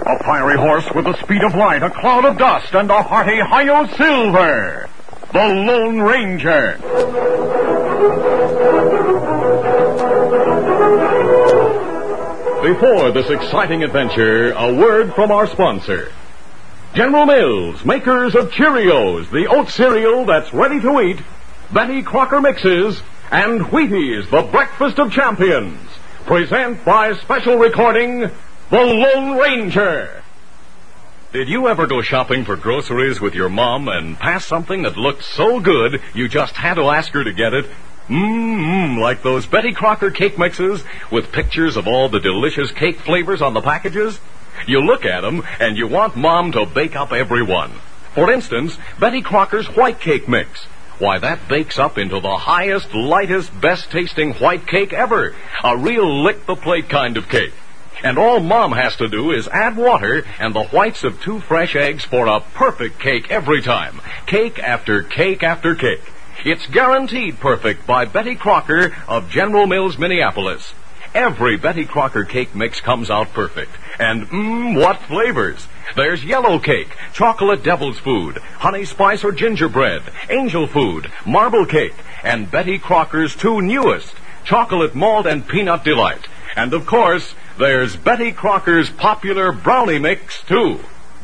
A fiery horse with the speed of light, a cloud of dust, and a hearty Hi-Yo Silver. The Lone Ranger. Before this exciting adventure, a word from our sponsor. General Mills, makers of Cheerios, the oat cereal that's ready to eat, Betty Crocker Mixes, and Wheaties, the breakfast of champions, present by special recording, The Lone Ranger. Did you ever go shopping for groceries with your mom and pass something that looked so good you just had to ask her to get it? Like those Betty Crocker cake mixes with pictures of all the delicious cake flavors on the packages? You look at them and you want Mom to bake up every one. For instance, Betty Crocker's white cake mix. Why, that bakes up into the highest, lightest, best-tasting white cake ever. A real lick-the-plate kind of cake. And all Mom has to do is add water and the whites of 2 fresh eggs for a perfect cake every time. Cake after cake after cake. It's guaranteed perfect by Betty Crocker of General Mills, Minneapolis. Every Betty Crocker cake mix comes out perfect. And what flavors! There's yellow cake, chocolate devil's food, honey spice or gingerbread, angel food, marble cake, and Betty Crocker's 2 newest, chocolate malt and peanut delight. And of course, there's Betty Crocker's popular brownie mix, too.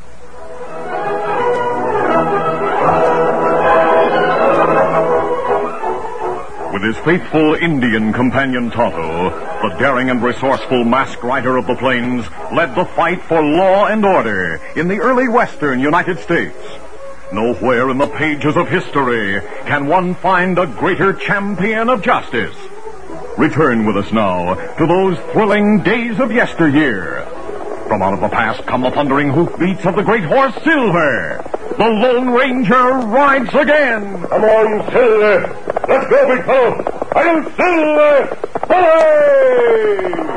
With his faithful Indian companion Tonto, the daring and resourceful masked rider of the plains led the fight for law and order in the early western United States. Nowhere in the pages of history can one find a greater champion of justice. Return with us now to those thrilling days of yesteryear. From out of the past come the thundering hoofbeats of the great horse Silver. The Lone Ranger rides again. Come on, Silver. Let's go, big fellow. I'm Silver. Hooray!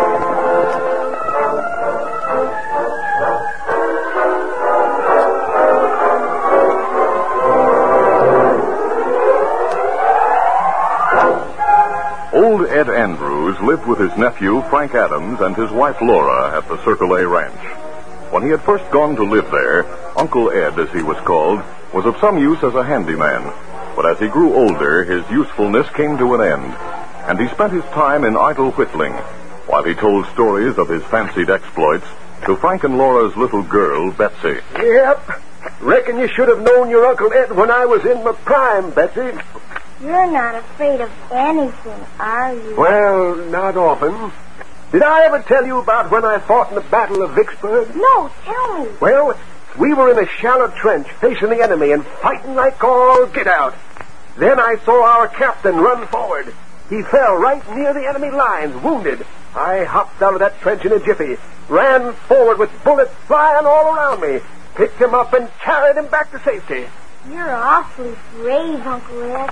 Old Ed Andrews lived with his nephew, Frank Adams, and his wife, Laura, at the Circle A Ranch. When he had first gone to live there, Uncle Ed, as he was called, was of some use as a handyman. But as he grew older, his usefulness came to an end, and he spent his time in idle whittling, while he told stories of his fancied exploits to Frank and Laura's little girl, Betsy. Yep. Reckon you should have known your Uncle Ed when I was in my prime, Betsy. You're not afraid of anything, are you? Well, not often. Did I ever tell you about when I fought in the Battle of Vicksburg? No, tell me. Well, we were in a shallow trench facing the enemy and fighting like all get out. Then I saw our captain run forward. He fell right near the enemy lines, wounded. I hopped out of that trench in a jiffy, ran forward with bullets flying all around me, picked him up and carried him back to safety. You're awfully brave, Uncle Ed.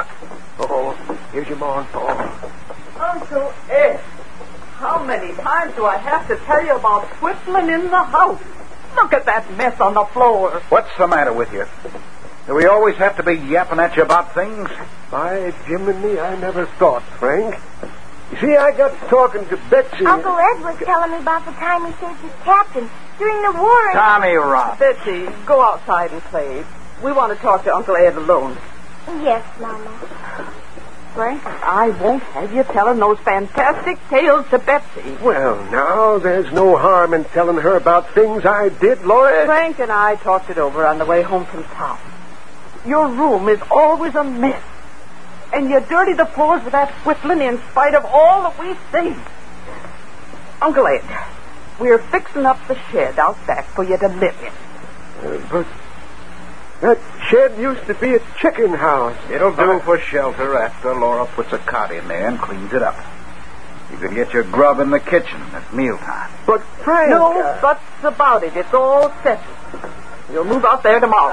Here's your ma and pa. Uncle Ed, how many times do I have to tell you about whittling in the house? Look at that mess on the floor. What's the matter with you? Do we always have to be yapping at you about things? By Jiminy, I never thought, Frank. You see, I got talking to Betsy. Uncle Ed was telling me about the time he saved his captain during the war. Tommy Rock. Betsy, go outside and play. We want to talk to Uncle Ed alone. Yes, Mama. Frank, I won't have you telling those fantastic tales to Betsy. Well, now, there's no harm in telling her about things I did, Laura. Frank and I talked it over on the way home from town. Your room is always a mess. And you dirty the floors with that whittling in spite of all that we say. Uncle Ed, we're fixing up the shed out back for you to live in. But that shed used to be a chicken house. It'll do for shelter after Laura puts a cot in there and cleans it up. You can get your grub in the kitchen at mealtime. But Frank... No buts about it. It's all settled. You'll move out there tomorrow.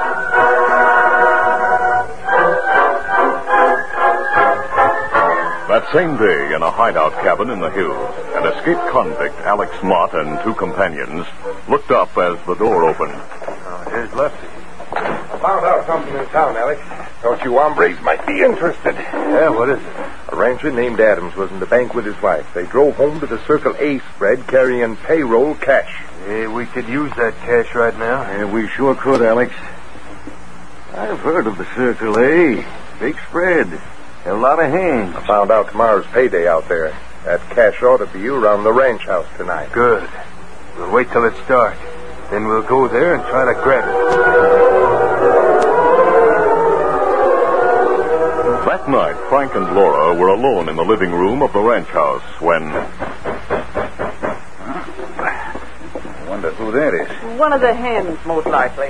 That same day, in a hideout cabin in the hills, an escaped convict, Alex Mott, and 2 companions looked up as the door opened. Here's Lefty. I found out something in town, Alex. Thought you hombres might be interested. Yeah, what is it? A A rancher named Adams was in the bank with his wife. They drove home to the Circle A spread carrying payroll cash. We could use that cash right now. Yeah, we sure could, Alex. I've heard of the Circle A. Big spread. A lot of hands. I found out tomorrow's payday out there. That cash ought to be around the ranch house tonight. Good. We'll wait till it starts. Then we'll go there and try to grab it. That night, Frank and Laura were alone in the living room of the ranch house when... I wonder who that is. One of the hens, most likely.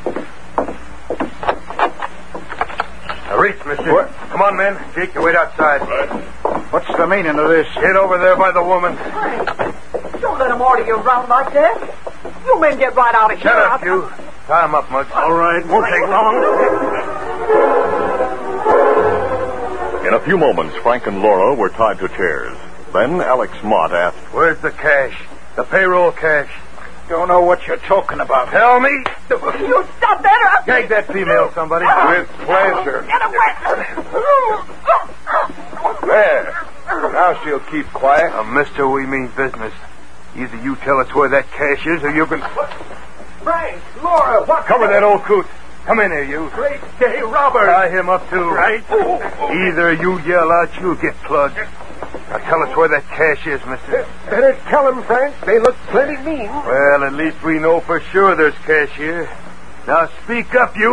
Reach, mister. What? Come on, men. Jake, you wait outside. Right. What's the meaning of this? Get over there by the woman. Don't let them order you around like that. You men get right out of here. Shut up, you. Tie him up, Muggs. All right, won't take long. In a few moments, Frank and Laura were tied to chairs. Then Alex Mott asked, Where's the cash? The payroll cash. Don't know what you're talking about. Tell me. You stop that! Gag that female, somebody. With pleasure. Get away! There. Now she'll keep quiet. Mister, we mean business. Either you tell us where that cash is, or you can... Frank, Laura, what? Cover that old coot. Come in here, you. Great day, Robert. Tie him up, too. Right. Either you yell out, you'll get plugged. Now tell us where that cash is, mister. Better tell them, Frank. They look plenty mean. Well, at least we know for sure there's cash here. Now speak up, you.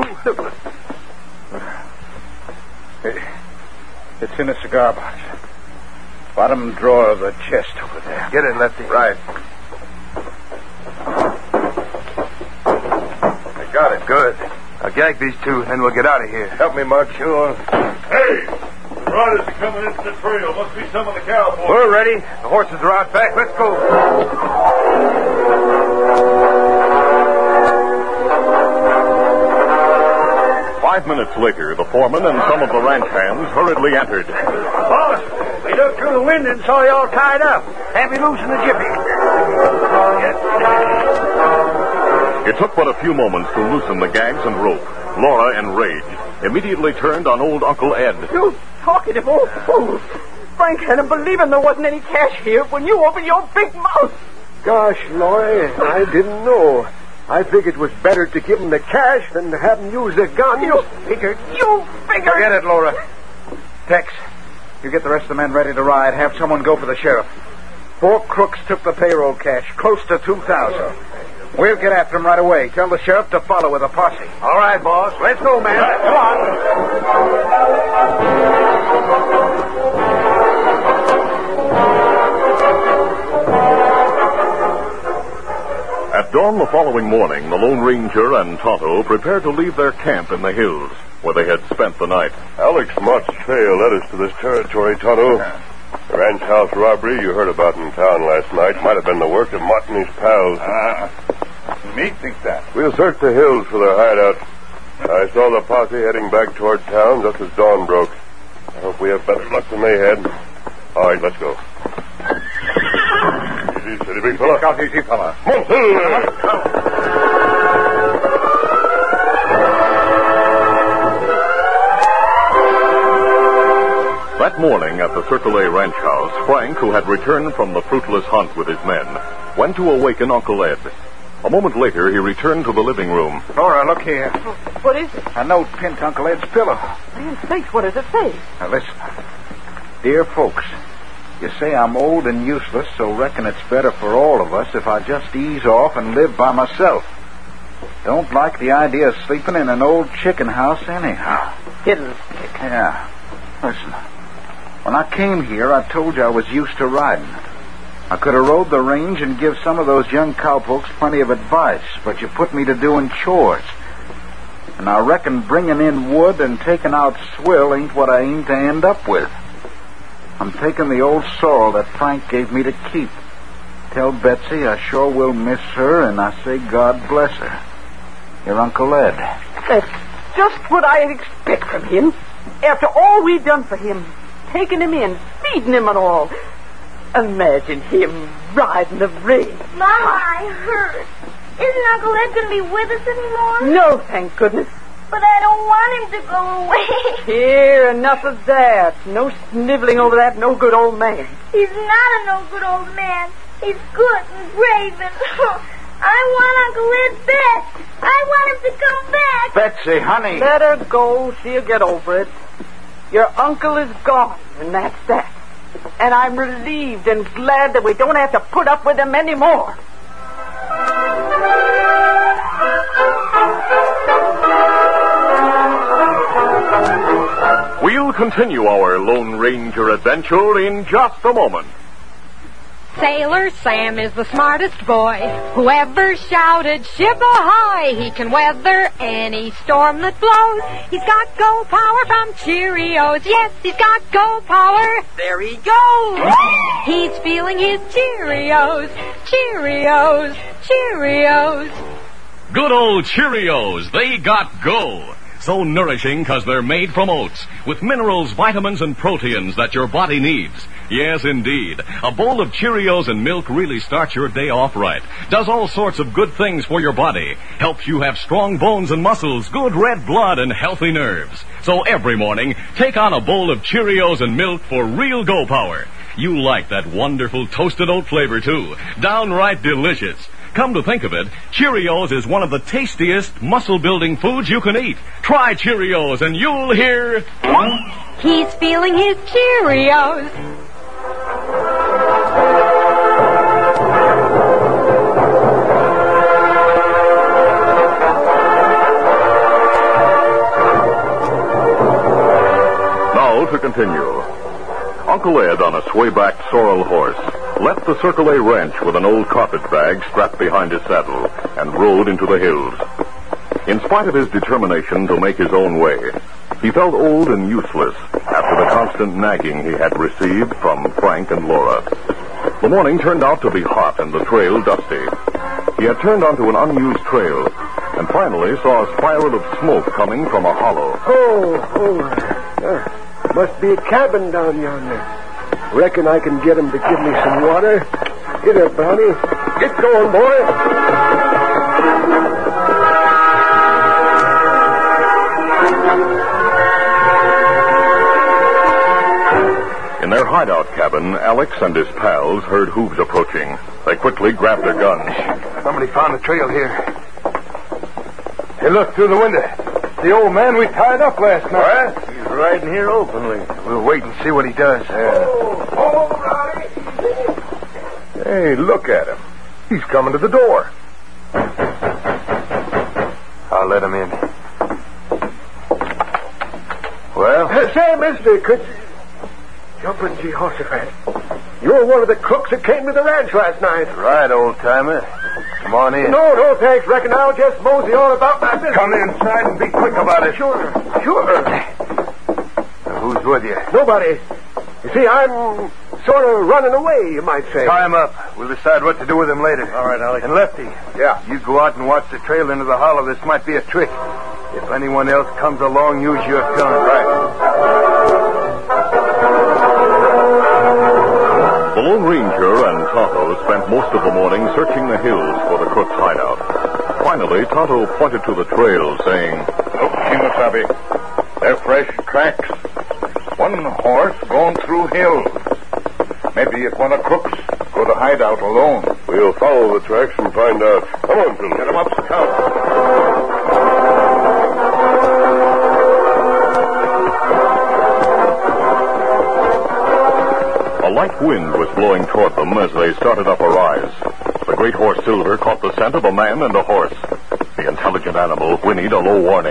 It's in a cigar box. Bottom drawer of the chest over there. Get it, Lefty. Right. I got it. Good. Now gag these two, then we'll get out of here. Help me, Mug. Sure. Hey! The riders are coming into the trail. Must be some of the cowboys. We're ready. The horses are out back. Let's go. 5 minutes later, the foreman and some of the ranch hands hurriedly entered. Boss, we looked through the window and saw you all tied up. Happy losing the jiffy. It took but a few moments to loosen the gags and rope. Laura, enraged, immediately turned on old Uncle Ed. You talkative old fool. Frank had him believing there wasn't any cash here when you opened your big mouth. Gosh, Laura, I didn't know. I figured it was better to give him the cash than to have him use the gun. You figured. Forget it, Laura. Tex, you get the rest of the men ready to ride. Have someone go for the sheriff. 4 crooks took the payroll cash, close to $2,000. We'll get after them right away. Tell the sheriff to follow with a posse. All right, boss. Let's go, man. Come on. At dawn the following morning, the Lone Ranger and Tonto prepared to leave their camp in the hills, where they had spent the night. Alex Mott's trail led us to this territory, Tonto. The ranch house robbery you heard about in town last night might have been the work of Mott and his pals. Me thinks that. We'll search the hills for their hideout. I saw the posse heading back toward town just as dawn broke. I hope we have better luck than they had. All right, let's go. Easy, steady, big fella. Out, easy, fella. That morning at the Circle A ranch house, Frank, who had returned from the fruitless hunt with his men, went to awaken Uncle Ed. A moment later, he returned to the living room. Laura, look here. What is it? A note pinned to Uncle Ed's pillow. Man's sakes, what does it say? Now listen. Dear folks, you say I'm old and useless, so reckon it's better for all of us if I just ease off and live by myself. Don't like the idea of sleeping in an old chicken house anyhow. Fiddlestick. Yeah. Listen. When I came here, I told you I was used to riding. I could have rode the range and give some of those young cowpokes plenty of advice, but you put me to doing chores. And I reckon bringing in wood and taking out swill ain't what I aim to end up with. I'm taking the old sorrel that Frank gave me to keep. Tell Betsy I sure will miss her, and I say God bless her. Your Uncle Ed. That's just what I expect from him. After all we've done for him, taking him in, feeding him and all. Imagine him riding the range. Mama, I heard. Isn't Uncle Ed going to be with us anymore? No, thank goodness. But I don't want him to go away. Here, enough of that. No sniveling over that no-good old man. He's not a no-good old man. He's good and brave and... I want Uncle Ed back. I want him to come back. Betsy, honey. Let her go. She'll get over it. Your uncle is gone, and that's that. And I'm relieved and glad that we don't have to put up with him anymore. We'll continue our Lone Ranger adventure in just a moment. Sailor Sam is the smartest boy who ever shouted, "Ship ahoy!" He can weather any storm that blows. He's got go power from Cheerios. Yes, he's got go power. There he goes. He's feeling his Cheerios. Cheerios. Cheerios. Good old Cheerios. They got go. So nourishing because they're made from oats, with minerals, vitamins, and proteins that your body needs. Yes, indeed. A bowl of Cheerios and milk really starts your day off right. Does all sorts of good things for your body. Helps you have strong bones and muscles, good red blood, and healthy nerves. So every morning, take on a bowl of Cheerios and milk for real go power. You like that wonderful toasted oat flavor, too. Downright delicious. Come to think of it, Cheerios is one of the tastiest muscle-building foods you can eat. Try Cheerios and you'll hear... He's feeling his Cheerios. Now to continue. Uncle Ed on a sway-backed sorrel horse left the Circle A ranch with an old carpet bag strapped behind his saddle and rode into the hills. In spite of his determination to make his own way, he felt old and useless after the constant nagging he had received from Frank and Laura. The morning turned out to be hot and the trail dusty. He had turned onto an unused trail and finally saw a spiral of smoke coming from a hollow. Must be a cabin down yonder. Reckon I can get him to give me some water. Get her, Brownie. Get going, boy. In their hideout cabin, Alex and his pals heard hooves approaching. They quickly grabbed their guns. Somebody found a trail here. Hey, look through the window. The old man we tied up last night. What? He's riding here openly. We'll wait and see what he does. Hey, look at him. He's coming to the door. I'll let him in. Well? Say, mister, could... Jumping Jehoshaphat. You're one of the crooks that came to the ranch last night. Right, old-timer. Come on in. No, thanks. Reckon I'll just mosey on about my business. Come inside and be quick about it. Sure. Who's with you? Nobody. You see, I'm sort of running away, you might say. Tie him up. We'll decide what to do with him later. All right, Alex. And Lefty. Yeah. You go out and watch the trail into the hollow. This might be a trick. If anyone else comes along, use your gun. Right. The Lone Ranger and Tonto spent most of the morning searching the hills for the crook's hideout. Finally, Tonto pointed to the trail, saying, Look, Shimasabi. They're fresh tracks. One horse going through hills. Maybe it's one of crooks go to hideout alone. We'll follow the tracks and find out. Come on, Phil. Get him up, Scout. A light wind was blowing toward them as they started up a rise. The great horse Silver caught the scent of a man and a horse. The intelligent animal whinnied a low warning.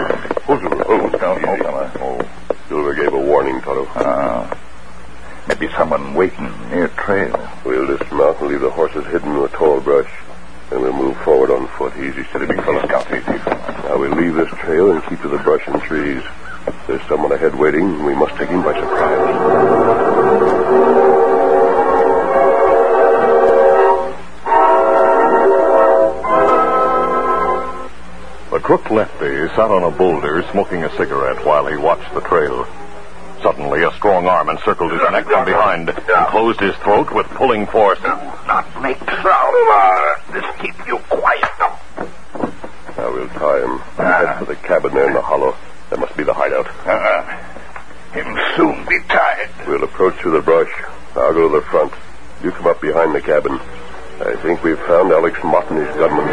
Silver gave a warning, Tonto. Maybe someone waiting near trail. We'll dismount and leave the horses hidden in the tall brush. Then we'll move forward on foot. Easy, steady, big fella. Now we'll leave this trail and keep to the brush and trees. There's someone ahead waiting. We must take him by surprise. The crook Lefty sat on a boulder smoking a cigarette while he watched the trail. Suddenly, a strong arm encircled his neck from behind and closed his throat with pulling force. Not make sound. Just keep you quiet. Now we'll tie him. Head for the cabin there in the hollow. That must be the hideout. Him soon be tired. We'll approach through the brush. I'll go to the front. You come up behind the cabin. I think we've found Alex Mott and his gunman.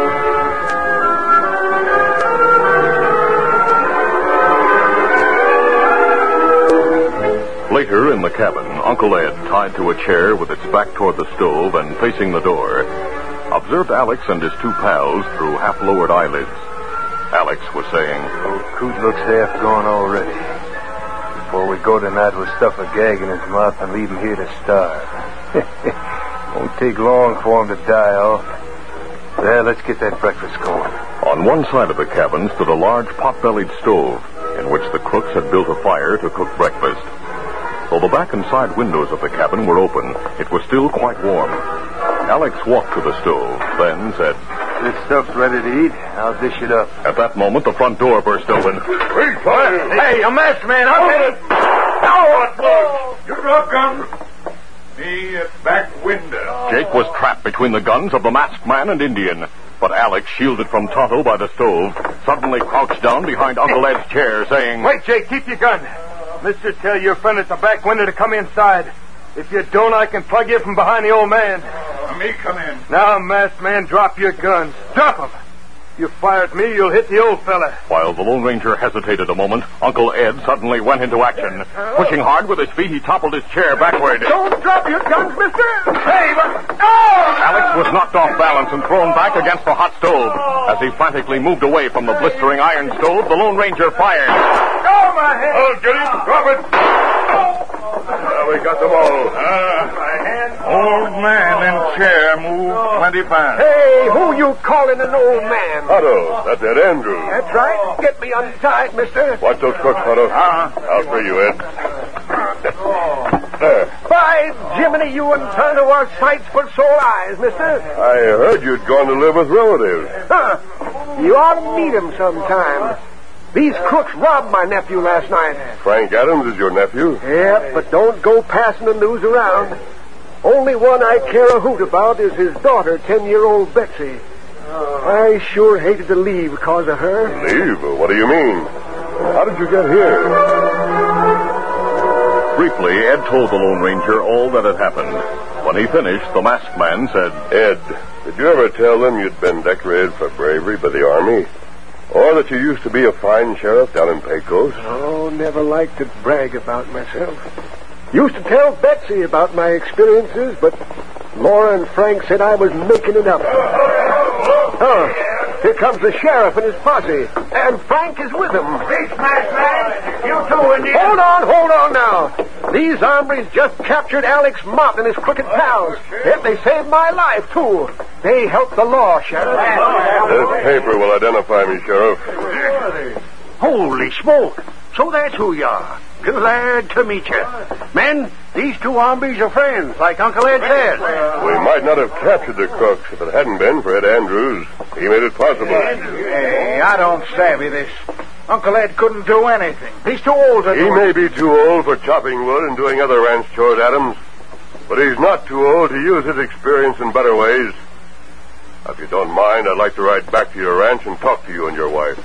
Later in the cabin, Uncle Ed, tied to a chair with its back toward the stove and facing the door, observed Alex and his two pals through half-lowered eyelids. Alex was saying, Old Coot looks half gone already. Before we go tonight, we'll stuff a gag in his mouth and leave him here to starve. Won't take long for him to die off. Well, let's get that breakfast going. On one side of the cabin stood a large pot-bellied stove in which the crooks had built a fire to cook breakfast. Though the back and side windows of the cabin were open, it was still quite warm. Alex walked to the stove, then said, This stuff's ready to eat. I'll dish it up. At that moment, the front door burst open. Hey, a masked man, I'll hit it. You drop gun. Me at back window. Jake was trapped between the guns of the masked man and Indian. But Alex, shielded from Tonto by the stove, suddenly crouched down behind Uncle Ed's chair, saying, Wait, Jake, keep your gun. Mister, tell your friend at the back window to come inside. If you don't, I can plug you from behind the old man. Me come in. Now, masked man, drop your guns. Drop them. You fire at me, you'll hit the old fella. While the Lone Ranger hesitated a moment, Uncle Ed suddenly went into action. Pushing hard with his feet, he toppled his chair backward. Don't drop your guns, mister! Hey, but... Alex was knocked off balance and thrown back against the hot stove. As he frantically moved away from the blistering iron stove, the Lone Ranger fired. Oh, my head! I'll get him. Drop it. We got them all. My hand. Old man in chair. Move 20 pounds. Hey, who you calling an old man? Otto, that's Ed Andrews. That's right. Get me untied, mister. Watch those crooks, Otto. I'll free you, Ed. There. By Jiminy, you and Tonto are sights for sore eyes, mister. I heard you'd gone to live with relatives. Huh. You ought to meet him sometime. These crooks robbed my nephew last night. Frank Adams is your nephew? Yeah, but don't go passing the news around. Only one I care a hoot about is his daughter, 10-year-old Betsy. I sure hated to leave because of her. Leave? What do you mean? How did you get here? Briefly, Ed told the Lone Ranger all that had happened. When he finished, the masked man said, Ed, did you ever tell them you'd been decorated for bravery by the Army? Or that you used to be a fine sheriff down in Pecos? Oh, never liked to brag about myself. Used to tell Betsy about my experiences, but Laura and Frank said I was making it up. Oh, here comes the sheriff and his posse. And Frank is with him. Peace, masked man. You too, Indian. Hold on now. These hombres just captured Alex Mott and his crooked pals. Yet they saved my life, too. They helped the law, Sheriff. This paper will identify me, Sheriff. Holy smoke. So that's who you are. Glad to meet you. Men, these two hombres are friends, like Uncle Ed said. We might not have captured the crooks if it hadn't been for Ed Andrews. He made it possible. Hey, I don't savvy this. Uncle Ed couldn't do anything. He's too old to He do it. may be too old for chopping wood and doing other ranch chores, Adams. But he's not too old to use his experience in better ways. If you don't mind, I'd like to ride back to your ranch and talk to you and your wife.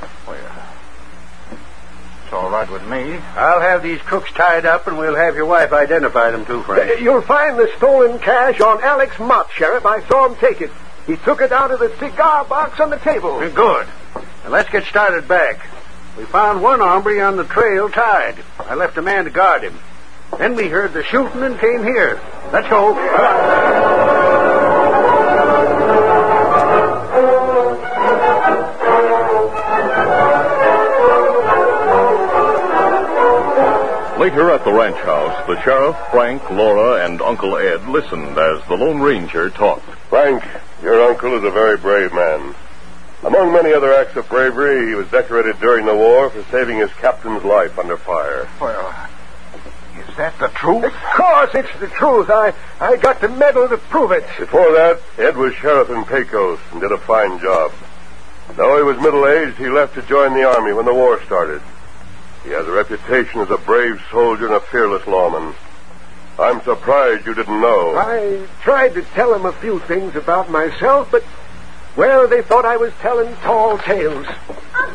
It's all right with me. I'll have these crooks tied up, and we'll have your wife identify them, too, Frank. You'll find the stolen cash on Alex Mott, Sheriff. I saw him take it. He took it out of the cigar box on the table. Good. Now, let's get started back. We found one hombre on the trail tied. I left a man to guard him. Then we heard the shooting and came here. Let's go. Later at the ranch house, the sheriff, Frank, Laura, and Uncle Ed listened as the Lone Ranger talked. Frank, your uncle is a very brave man. Among many other acts of bravery, he was decorated during the war for saving his captain's life under fire. Well, is that the truth? Of course, it's the truth. I got the medal to prove it. Before that, Ed was sheriff in Pecos and did a fine job. Though he was middle-aged, he left to join the Army when the war started. He has a reputation as a brave soldier and a fearless lawman. I'm surprised you didn't know. I tried to tell him a few things about myself, but, well, they thought I was telling tall tales. Uncle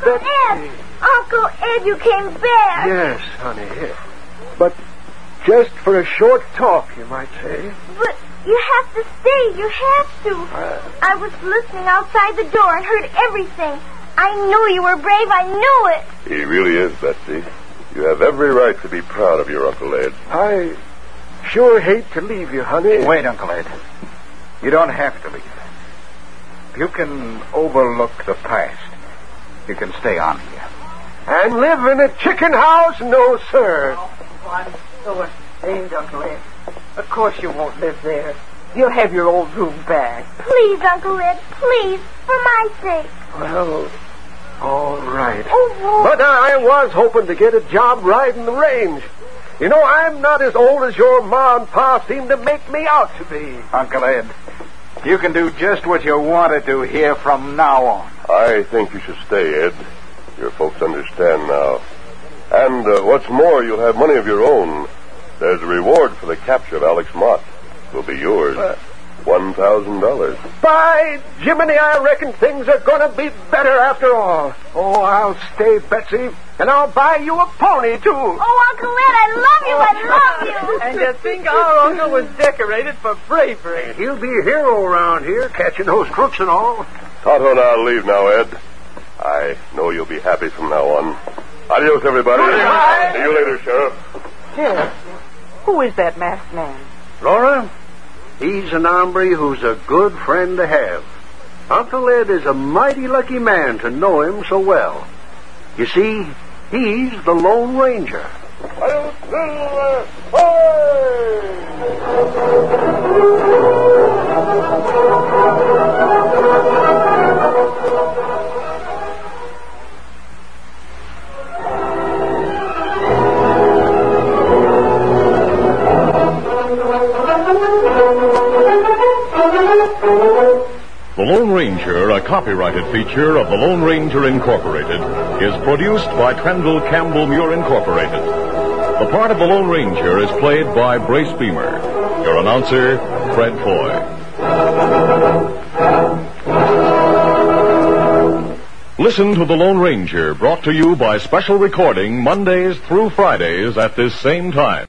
Betsy. Ed! Uncle Ed, you came back. Yes, honey. But just for a short talk, you might say. But you have to stay. You have to. I was listening outside the door and heard everything. I knew you were brave. I knew it. He really is, Betsy. You have every right to be proud of your Uncle Ed. I sure hate to leave you, honey. Wait, Uncle Ed. You don't have to leave. You can overlook the past. You can stay on here. And live in a chicken house? No, sir. Oh, I'm so ashamed, Uncle Ed. Of course you won't live there. You'll have your old room back. Please, Uncle Ed, please, for my sake. Well, all right. Oh, but I was hoping to get a job riding the range. You know, I'm not as old as your ma and pa seem to make me out to be. Uncle Ed, you can do just what you want to do here from now on. I think you should stay, Ed. Your folks understand now. And what's more, you'll have money of your own. There's a reward for the capture of Alex Mott. It will be yours. $1,000. By Jiminy, I reckon things are going to be better after all. Oh, I'll stay, Betsy, and I'll buy you a pony, too. Oh, Uncle Ed, I love you. And to think our uncle was decorated for bravery. He'll be a hero around here, catching those crooks and all. Tonto and I'll leave now, Ed. I know you'll be happy from now on. Adios, everybody. Bye. See you later, Sheriff. Sheriff, who is that masked man? Laura, he's an hombre who's a good friend to have. Uncle Ed is a mighty lucky man to know him so well. You see, he's the Lone Ranger. The Lone Ranger, a copyrighted feature of the Lone Ranger Incorporated, is produced by Trenville Campbell Muir Incorporated. The part of the Lone Ranger is played by Brace Beamer. Your announcer, Fred Foy. Listen to the Lone Ranger, brought to you by special recording Mondays through Fridays at this same time.